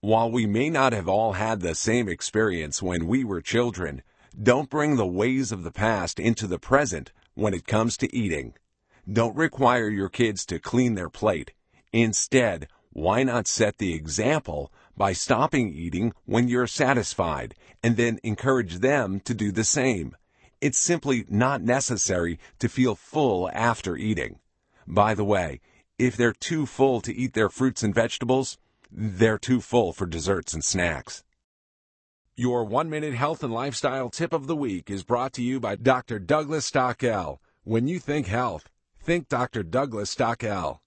While we may not have all had the same experience when we were children, don't bring the ways of the past into the present when it comes to eating. Don't require your kids to clean their plate. Instead, why not set the example by stopping eating when you're satisfied and then encourage them to do the same? It's simply not necessary to feel full after eating. By the way, if they're too full to eat their fruits and vegetables, they're too full for desserts and snacks. Your 1-minute health and lifestyle tip of the week is brought to you by Dr. Douglas Stockel. When you think health, think Dr. Douglas Stockel.